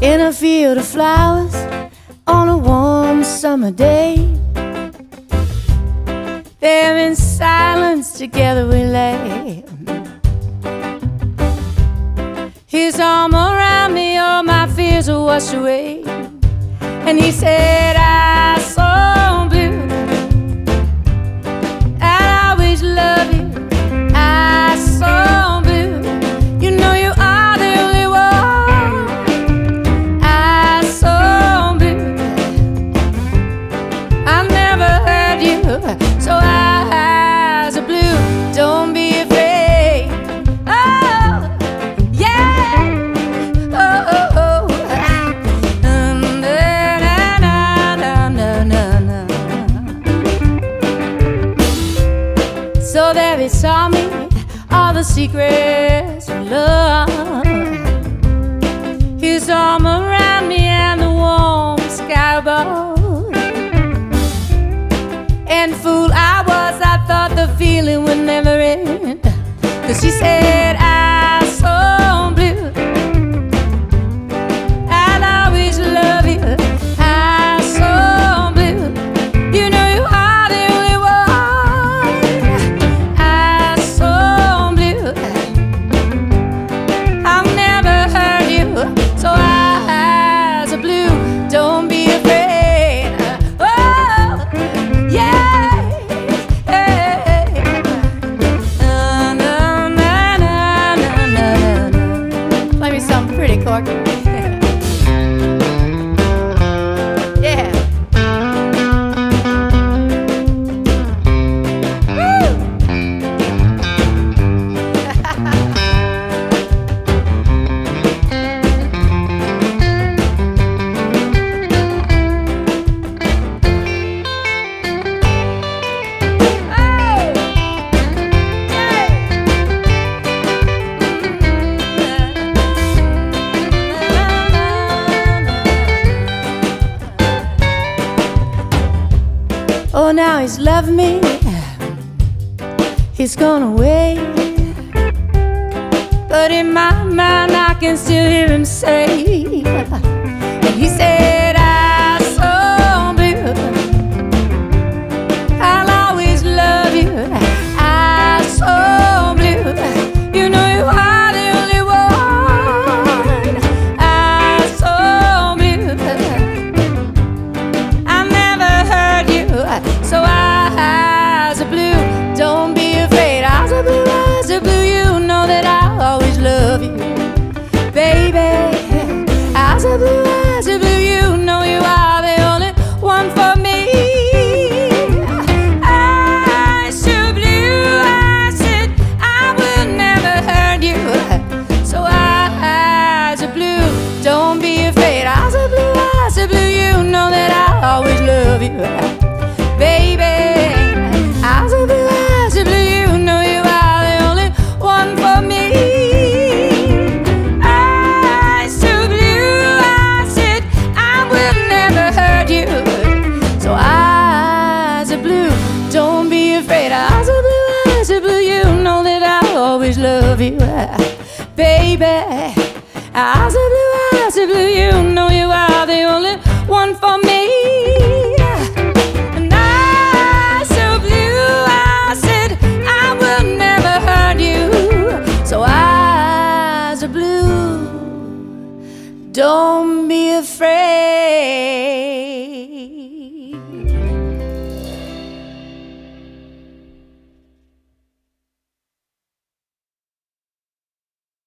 in a field of flowers on a warm summer day. There in silence together we lay, his arm around me, all my fears were washed away. And he said, "I saw blue, I'll always love you. I saw blue, you know you are the only one. I saw blue, I've never heard you, so eyes are blue, don't be afraid. Oh, yeah, oh, oh, oh. So there he saw me, all the secrets of love, his arm around me and the warm sky above. And fool I was, I thought the feeling would never end, 'cause he said, "I saw blue, I'll always love you. I saw blue, you know you are the only one. I saw blue, I've never heard you, so eyes are blue, don't be afraid." Oh, yeah, hey. Na, na, na, na, na, na. Play me something pretty, Corky. Yeah. Woo! Oh, now he's loved me, he's gone away, but in my mind I can still hear him say, and he said, "I saw blue, I'll always love you. I saw blue, you know you are the only one. I saw blue, I've never heard you, so eyes are blue, don't be afraid. Eyes are blue, you know that I'll always love you, baby. Eyes are blue, you know you are the only one for me. Eyes so blue, I said I will never hurt you, so eyes are blue, don't be afraid. Eyes are blue, you know that I'll always love you, baby. Eyes are blue, you know you are the only one for me. Eyes so blue, I said I will never hurt you, so eyes are blue, don't be afraid. Eyes are blue, you know that I'll always love you, baby. Eyes are blue, you know you are the only one for me. And eyes so blue, I said I will never hurt you, so eyes are blue, don't be afraid.